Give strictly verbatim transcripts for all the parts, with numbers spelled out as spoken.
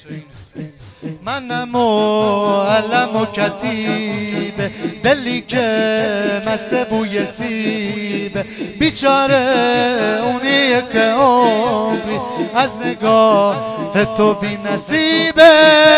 منم معلم و کتیب، دلی که مست بوی سیب، بیچاره اونیه که عمری از نگاه تو بی نصیبه.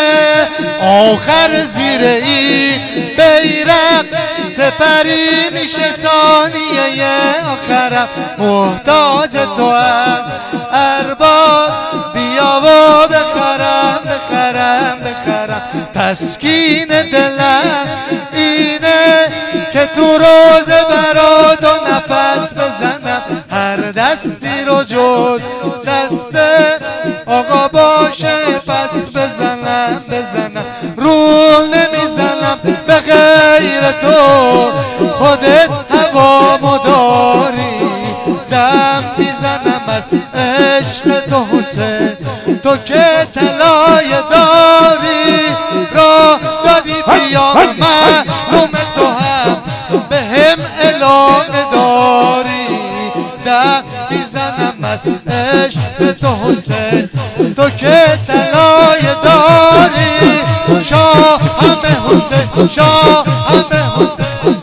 آخر زیر این بیرق سپری میشه ثانیه آخرم، محتاج تو از ارباب، بیا و بخرم بخرم بخرم. تسکین دلم اینه که تو روزه برا تو نفس بزنم، هر دستی رو جز دست آقا باشه پس بزنم بزنم. رول نمیزنم به غیر تو، خودت هوامو داری، دم میزنم از عشق تو حسین، تو که طلای داری، راه دادی بیام معلوم تو هم به هم علاقه داری، دم میزنم از عشق تو حسین، تو که طلای داری. شاه همه حسین، شاه همه حسین،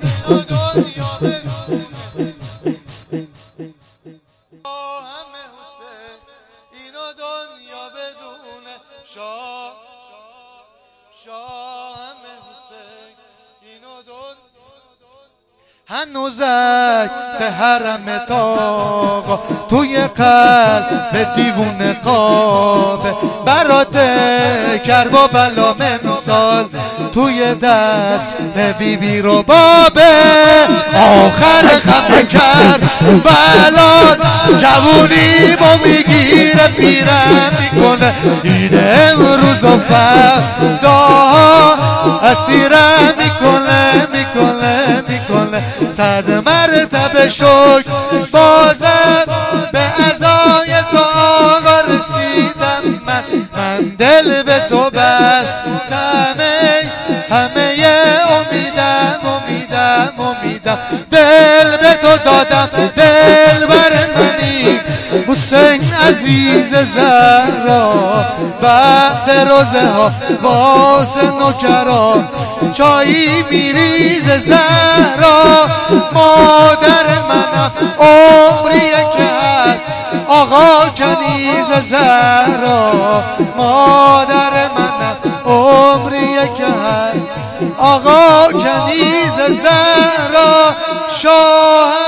اینو دنیا بدونه. شاه شاه همه حسین، اینو دنیا. هنوزک سهرم تاقا توی قلب دیوونه قابه، برات کرب و بلا امسال توی دست بیبی رو بابه. آخر خم کرد بلاد جوونی با میگیره پیرم میکنه، این امروز و فردا اسیرم میکنه میکنه میکنه. صد مرتبه شکر بازم به عزای تو آقا رسیدم من، من دل به تو بستم، همه امیدم امیدم امیدم، دل به تو دادم دل بر منی حسین عزیز زهرا. بعد روزه ها واسه نوکرا چایی میریز زهرا، مادر منم عمریه که هست آقا کنیز زهرا، مادر منم عمریه که هست آقا کنیز زهرا. شاه